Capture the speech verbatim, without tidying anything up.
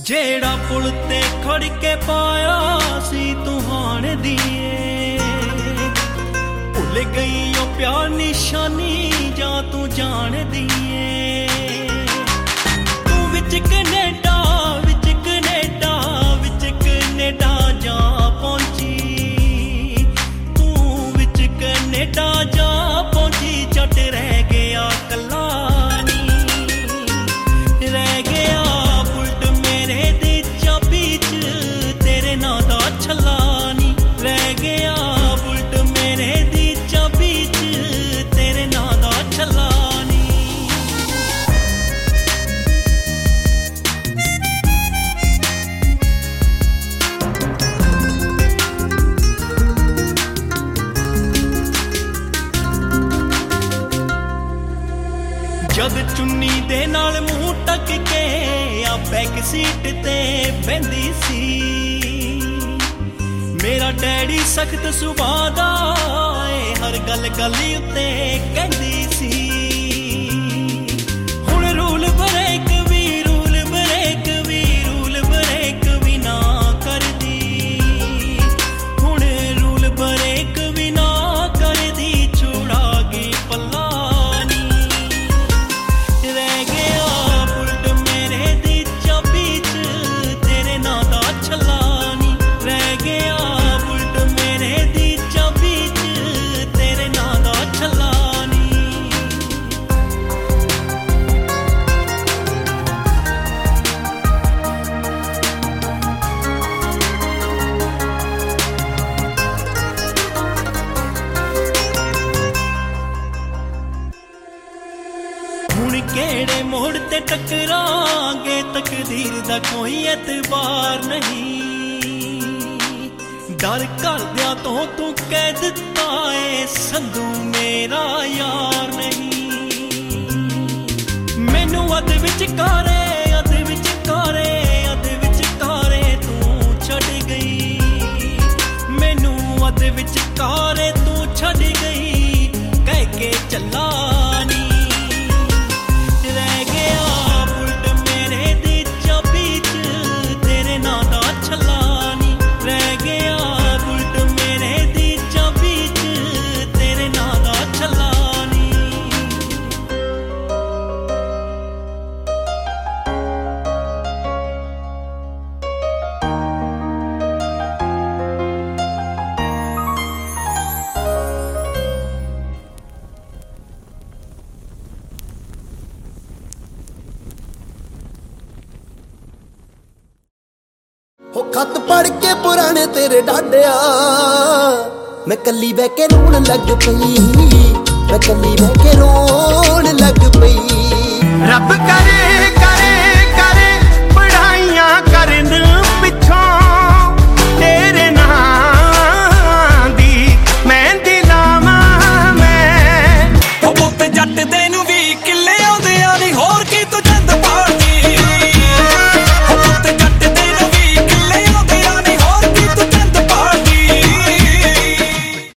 जेड़ा पुल ते खड़ के पाया सी तू हाण दिए भुल गई ओ प्यार निशानी जा तू जान दिए तू विच कनेडा विच कनेडा विच कनेडा जा पहुंची तू विच कनेडा जा पहुंची छट रह गया कला रह गया छलानी रह गया बुलट मेरे दी चाबी च तेरे नां दा छलानी जद चुन्नी दे नाल मूंह टक के आ बैक सीट ते बहंदी सी मेरा डैडी सख्त सुभाऽ दा ऐ हर गल गल उत्ते कहंदी सी हुण रूल ब्रेक भी रूल ब्रेक भी रूल ब्रेक भी ना करदी हुण रूल ब्रेक भी ना करदी छुड़ा गई पल्लानी रह गया बुलट मेरे दी चाबी च तेरे नां दा छलानी रह गया केड़े मोड़ ते टकरांगे तकदीर दा कोई एतबार नहीं डर कर दिया तो तू कह दिता है संधू मेरा यार नहीं मैनू अद विच कारे अद विच कारे अद विच कारे तू छड़ गई मैनू अद विच कारे तू छड़ गई कह के चला खत पढ़ के पुराने तेरे डाडिया मैं कली बह के रोन लग पई मैं कली बह के रोन लग पई रब करे